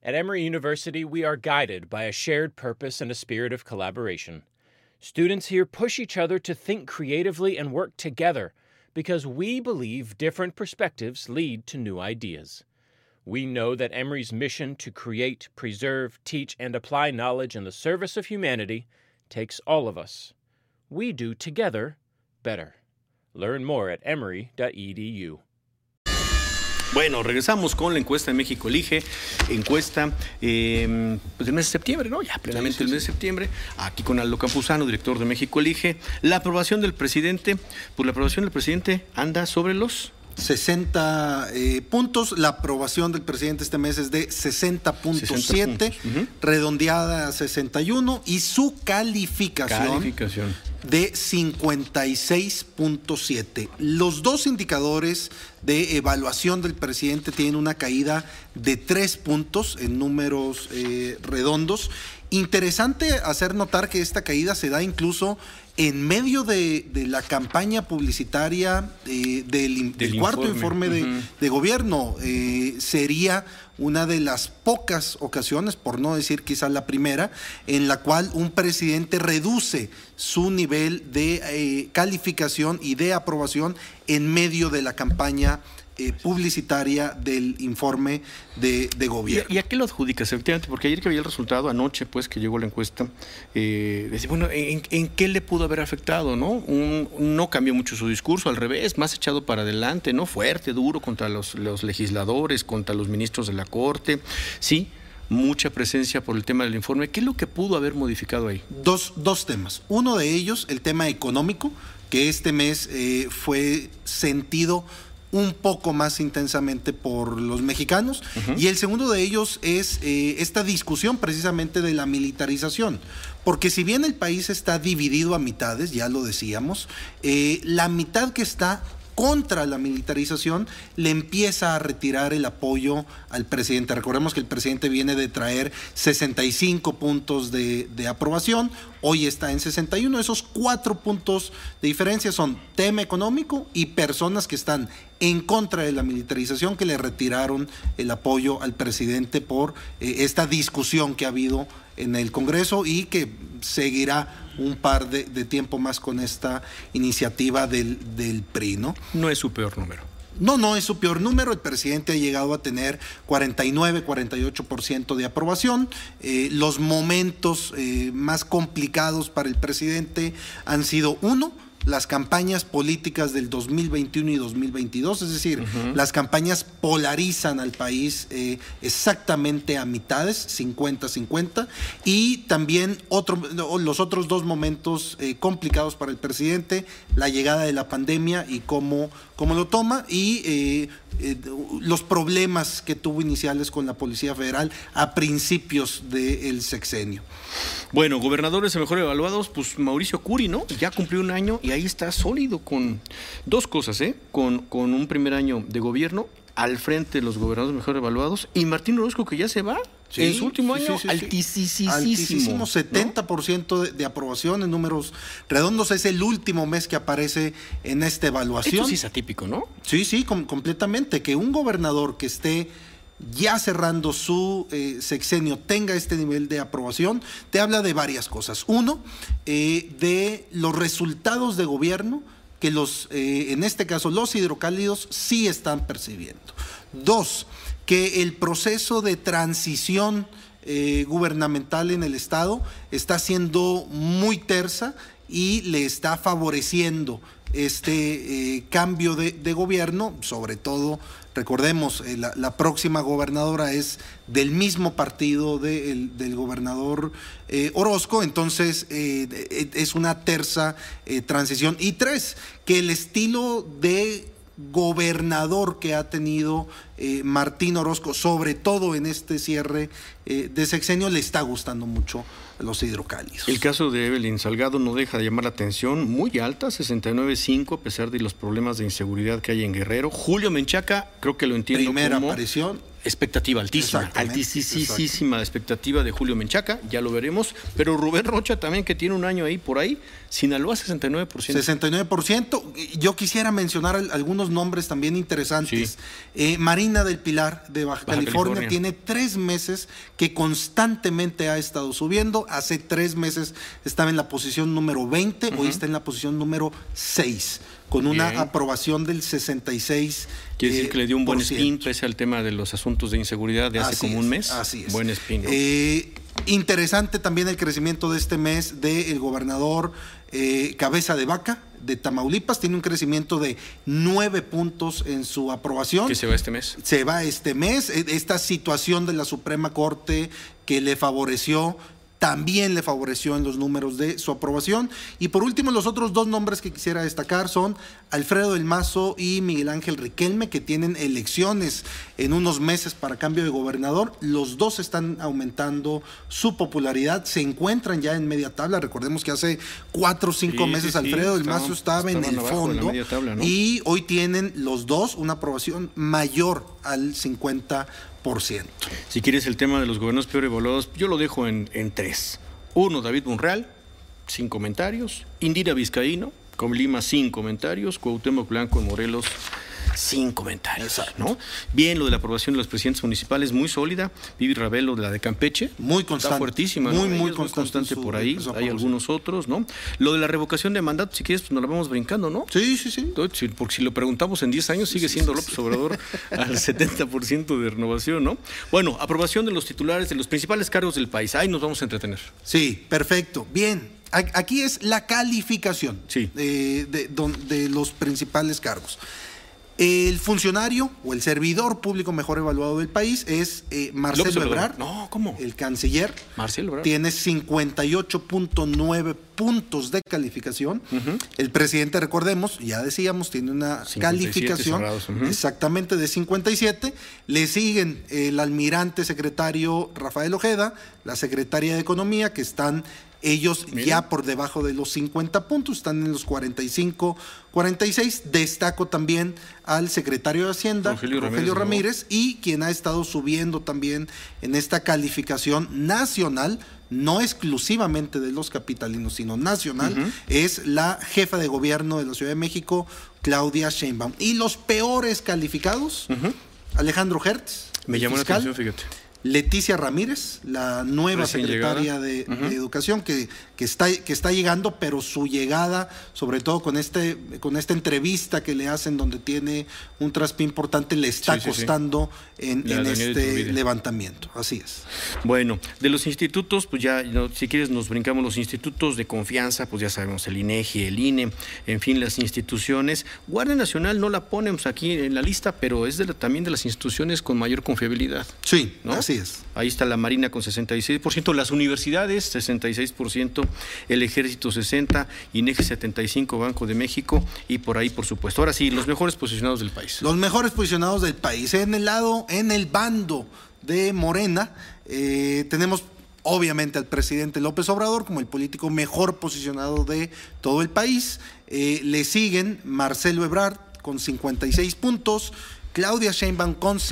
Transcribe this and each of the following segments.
At Emory University, we are guided by a shared purpose and a spirit of collaboration. Students here push each other to think creatively and work together because we believe different perspectives lead to new ideas. We know that Emory's mission to create, preserve, teach, and apply knowledge in the service of humanity takes all of us. We do together better. Learn more at emory.edu. Bueno, regresamos con la encuesta de México Elige, encuesta pues del mes de septiembre, ¿no? Ya plenamente el mes de septiembre, aquí con Aldo Campuzano, director de México Elige. La aprobación del presidente, pues la aprobación del presidente anda sobre los 60 puntos. La aprobación del presidente este mes es de 60.7, redondeada a 61, y su calificación de 56.7. Los dos indicadores de evaluación del presidente tienen una caída de 3 puntos en números redondos. Interesante hacer notar que esta caída se da incluso en medio de la campaña publicitaria del cuarto informe de gobierno. Sería una de las pocas ocasiones, por no decir quizá la primera, en la cual un presidente reduce su nivel de calificación y de aprobación en medio de la campaña publicitaria del informe de gobierno. ¿Y a qué lo adjudicas, efectivamente? Porque ayer que había el resultado, anoche pues que llegó la encuesta, decía, bueno, ¿en qué le pudo haber afectado, no? No cambió mucho su discurso, al revés, más echado para adelante, ¿no? Fuerte, duro contra los legisladores, contra los ministros de la Corte, sí, mucha presencia por el tema del informe. ¿Qué es lo que pudo haber modificado ahí? Dos temas. Uno de ellos, el tema económico, que este mes fue sentido un poco más intensamente por los mexicanos, y el segundo de ellos es esta discusión precisamente de la militarización, porque si bien el país está dividido a mitades, ya lo decíamos, la mitad que está contra la militarización le empieza a retirar el apoyo al presidente. Recordemos que el presidente viene de traer 65 puntos de aprobación, hoy está en 61. Esos 4 puntos de diferencia son tema económico y personas que están en contra de la militarización, que le retiraron el apoyo al presidente por esta discusión que ha habido en el Congreso y que seguirá un par de tiempo más con esta iniciativa del PRI, ¿no? No es su peor número. No es su peor número. El presidente ha llegado a tener 49-48% de aprobación. Los momentos más complicados para el presidente han sido, uno, las campañas políticas del 2021 y 2022, es decir, las campañas polarizan al país exactamente a mitades, 50-50, y también los otros dos momentos complicados para el presidente, la llegada de la pandemia y cómo lo toma, y los problemas que tuvo iniciales con la Policía Federal a principios del sexenio. Bueno, gobernadores mejor evaluados, pues Mauricio Curi, ¿no? Ya cumplió un año y ahí está sólido con dos cosas, con un primer año de gobierno al frente de los gobernadores mejor evaluados, y Martín Orozco, que ya se va en su último año, altísimo 70% de aprobación en números redondos. Es el último mes que aparece en esta evaluación. Esto sí es atípico, ¿no? Sí, completamente. Que un gobernador que esté ya cerrando su sexenio tenga este nivel de aprobación, te habla de varias cosas. Uno, de los resultados de gobierno que en este caso los hidrocálidos sí están percibiendo. Dos, que el proceso de transición gubernamental en el Estado está siendo muy tersa y le está favoreciendo este cambio de gobierno. Sobre todo, recordemos, la próxima gobernadora es del mismo partido del gobernador Orozco, entonces es una tersa transición. Y tres, que el estilo de gobernador que ha tenido Martín Orozco, sobre todo en este cierre de sexenio, le está gustando mucho a los hidrocálidos. El caso de Evelyn Salgado no deja de llamar la atención, muy alta, 69.5, a pesar de los problemas de inseguridad que hay en Guerrero. Julio Menchaca, creo que lo entiendo primera como aparición, expectativa altísima, altísima expectativa de Julio Menchaca, ya lo veremos, pero Rubén Rocha también, que tiene un año ahí por ahí, Sinaloa 69%. 69%. Yo quisiera mencionar algunos nombres también interesantes. Sí. Marina del Pilar de Baja California tiene 3 meses que constantemente ha estado subiendo. Hace 3 meses estaba en la posición número 20, hoy está en la posición número 6. Con una aprobación del 66%. Quiere decir que le dio un buen spin pese al tema de los asuntos de inseguridad de hace como un mes. Así es. Buen spin, ¿no? Interesante también el crecimiento de este mes del gobernador Cabeza de Vaca de Tamaulipas. Tiene un crecimiento de 9 puntos en su aprobación. ¿Que se va este mes? Se va este mes. Esta situación de la Suprema Corte que le favoreció, también le favoreció en los números de su aprobación. Y por último, los otros 2 nombres que quisiera destacar son Alfredo del Mazo y Miguel Ángel Riquelme, que tienen elecciones en unos meses para cambio de gobernador. Los 2 están aumentando su popularidad, se encuentran ya en media tabla. Recordemos que hace 4 o 5 meses Alfredo del Mazo estaba en el fondo, tabla, ¿no? Y hoy tienen los 2 una aprobación mayor al 50%. Si quieres el tema de los gobiernos peor evaluados, yo lo dejo en 3. 1, David Monreal, sin comentarios. Indira Vizcaíno, con Lima, sin comentarios. Cuauhtémoc Blanco en Morelos, sin comentarios, ¿no? Bien, lo de la aprobación de los presidentes municipales, muy sólida. Vivi Ravelo, de la de Campeche, muy constante, está fuertísima, ¿no? Muy constante por ahí. Hay algunos otros, ¿no? Lo de la revocación de mandato, si quieres, pues nos la vamos brincando, ¿no? Sí. Entonces, porque si lo preguntamos en 10 años, sigue siendo López Obrador al 70% de renovación, ¿no? Bueno, aprobación de los titulares de los principales cargos del país. Ahí nos vamos a entretener. Sí, perfecto. Bien. Aquí es la calificación de los principales cargos. El funcionario o el servidor público mejor evaluado del país es Marcelo Ebrard. No, ¿cómo? El canciller. Marcelo Ebrard. Tiene 58.9 puntos de calificación. El presidente, recordemos, ya decíamos, tiene una calificación exactamente de 57. Le siguen el almirante secretario Rafael Ojeda, la secretaria de Economía, que están ellos ya por debajo de los 50 puntos, están en los 45, 46. Destaco también al secretario de Hacienda, Rogelio Ramírez, y quien ha estado subiendo también en esta calificación nacional, no exclusivamente de los capitalinos, sino nacional, es la jefa de gobierno de la Ciudad de México, Claudia Sheinbaum. Y los peores calificados, Alejandro Hertz, me llamó la atención, fíjate. Leticia Ramírez, la nueva secretaria de Educación, que está llegando, pero su llegada, sobre todo con esta entrevista que le hacen, donde tiene un traspié importante, le está costando en este levantamiento. Así es. Bueno, de los institutos, pues ya, si quieres nos brincamos los institutos de confianza, pues ya sabemos, el INEGI, el INE, en fin, las instituciones. Guardia Nacional no la ponemos aquí en la lista, pero es también de las instituciones con mayor confiabilidad. Sí, ¿no? Así es. Ahí está la Marina con 66%, las universidades 66%, el Ejército 60%, INEGI 75%, Banco de México y por ahí, por supuesto. Ahora sí, los mejores posicionados del país. Los mejores posicionados del país. En el bando de Morena, tenemos obviamente al presidente López Obrador como el político mejor posicionado de todo el país. Le siguen Marcelo Ebrard con 56 puntos, Claudia Sheinbaum con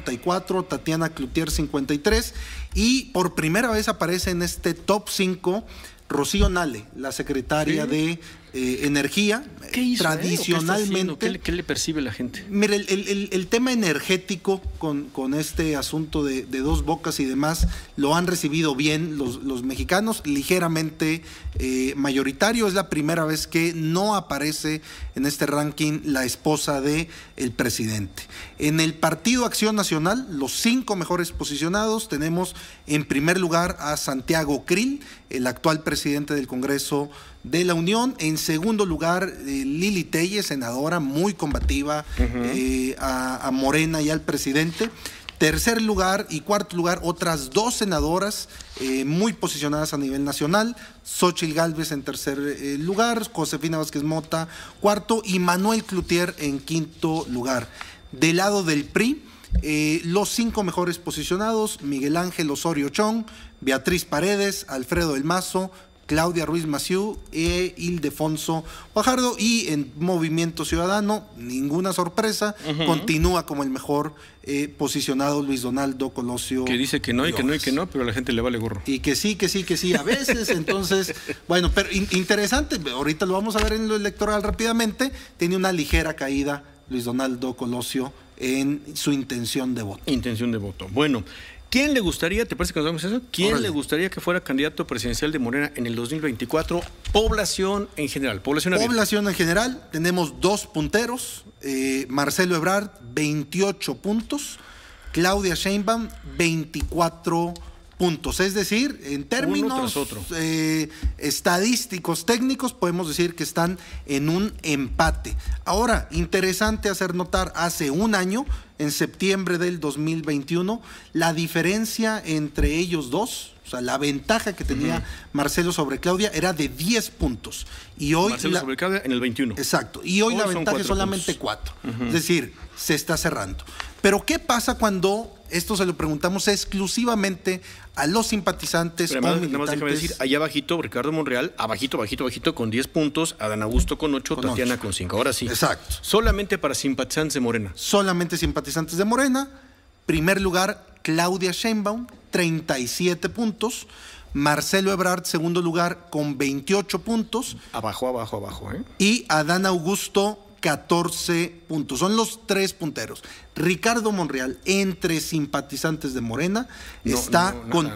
54, Tatiana Cloutier 53, y por primera vez aparece en este top 5 Rocío Nale, la secretaria de Energía. ¿Qué hizo? Tradicionalmente. ¿Qué le percibe la gente? Mire, el tema energético con este asunto de Dos Bocas y demás lo han recibido bien los mexicanos, ligeramente mayoritario. Es la primera vez que no aparece en este ranking la esposa de el presidente. En el Partido Acción Nacional, los 5 mejores posicionados, tenemos en primer lugar a Santiago Krill, el actual presidente del Congreso de la Unión. En segundo lugar, Lili Telles, senadora muy combativa a Morena y al presidente. Tercer lugar y cuarto lugar, otras 2 senadoras muy posicionadas a nivel nacional. Xóchitl Gálvez en tercer lugar, Josefina Vázquez Mota cuarto y Manuel Cloutier en quinto lugar. Del lado del PRI, los 5 mejores posicionados: Miguel Ángel Osorio Chong, Beatriz Paredes, Alfredo del Mazo, Claudia Ruiz Massieu e Ildefonso Guajardo. Y en Movimiento Ciudadano, ninguna sorpresa, continúa como el mejor posicionado Luis Donaldo Colosio. Que dice que no, y que no, y que no, pero a la gente le vale gorro. Y que sí, a veces. Entonces, bueno, pero interesante, ahorita lo vamos a ver en lo electoral rápidamente, tiene una ligera caída Luis Donaldo Colosio en su intención de voto. Intención de voto. Bueno, ¿quién le gustaría, te parece que nos vamos a eso? ¿Quién le gustaría que fuera candidato presidencial de Morena en el 2024? Población en general, población abierta. Población en general, tenemos 2 punteros, Marcelo Ebrard, 28 puntos, Claudia Sheinbaum, 24 puntos. Es decir, en términos estadísticos, técnicos, podemos decir que están en un empate. Ahora, interesante hacer notar, hace un año, en septiembre del 2021, la diferencia entre ellos dos, o sea, la ventaja que tenía Marcelo sobre Claudia era de 10 puntos. Y hoy Marcelo sobre Claudia en el 21. Exacto. Y hoy la ventaja es solamente 4. Es decir, se está cerrando. Pero ¿qué pasa cuando esto se lo preguntamos exclusivamente a los simpatizantes o militantes? Nada más déjame decir, allá abajito, Ricardo Monreal, abajito, con 10 puntos, Adán Augusto con 8, Tatiana con 5. Ahora sí. Exacto. Solamente para simpatizantes de Morena. Solamente simpatizantes de Morena. Primer lugar, Claudia Sheinbaum, 37 puntos. Marcelo Ebrard, segundo lugar, con 28 puntos. Abajo, ¿eh? Y Adán Augusto, 14 puntos. Son los 3 punteros. Ricardo Monreal, entre simpatizantes de Morena, está con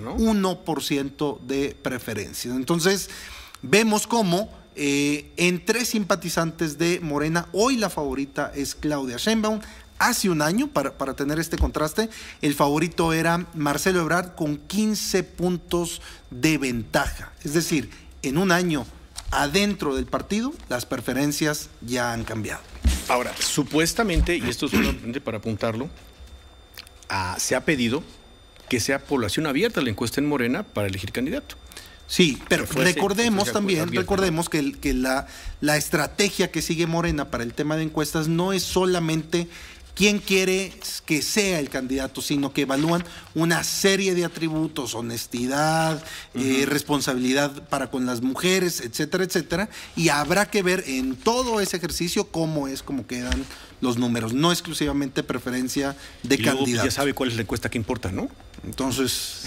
1% de preferencia. Entonces, vemos cómo entre simpatizantes de Morena, hoy la favorita es Claudia Sheinbaum. Hace un año, para tener este contraste, el favorito era Marcelo Ebrard con 15 puntos de ventaja. Es decir, en un año adentro del partido, las preferencias ya han cambiado. Ahora, supuestamente, y esto es solamente para apuntarlo, se ha pedido que sea población abierta la encuesta en Morena para elegir candidato. Sí, pero recordemos que la estrategia que sigue Morena para el tema de encuestas no es solamente quién quiere que sea el candidato, sino que evalúan una serie de atributos, honestidad, responsabilidad para con las mujeres, etcétera, etcétera, y habrá que ver en todo ese ejercicio cómo quedan los números, no exclusivamente preferencia de candidato. Ya sabe cuál es la encuesta que importa, ¿no? Entonces,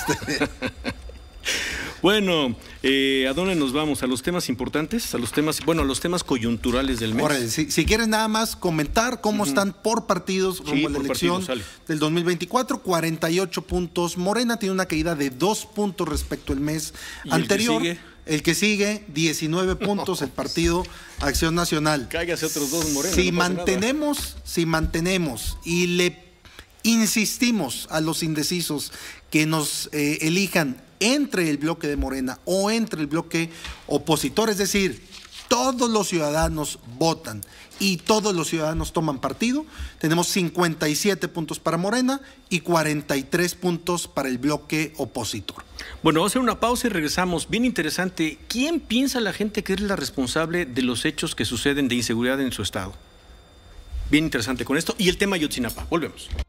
Bueno, ¿a dónde nos vamos? ¿A los temas importantes? ¿A los temas coyunturales del mes? Ahora, si quieres nada más comentar cómo están por partidos rumbo a la elección del 2024, 48 puntos. Morena tiene una caída de 2 puntos respecto al mes anterior. El que sigue, 19 puntos, el Partido Acción Nacional. Cáigase otros 2, Morena. Si mantenemos y le insistimos a los indecisos que nos elijan entre el bloque de Morena o entre el bloque opositor, es decir, todos los ciudadanos votan y todos los ciudadanos toman partido, tenemos 57 puntos para Morena y 43 puntos para el bloque opositor. Bueno, vamos a hacer una pausa y regresamos. Bien interesante, ¿quién piensa la gente que es la responsable de los hechos que suceden de inseguridad en su estado? Bien interesante con esto y el tema Ayotzinapa. Volvemos.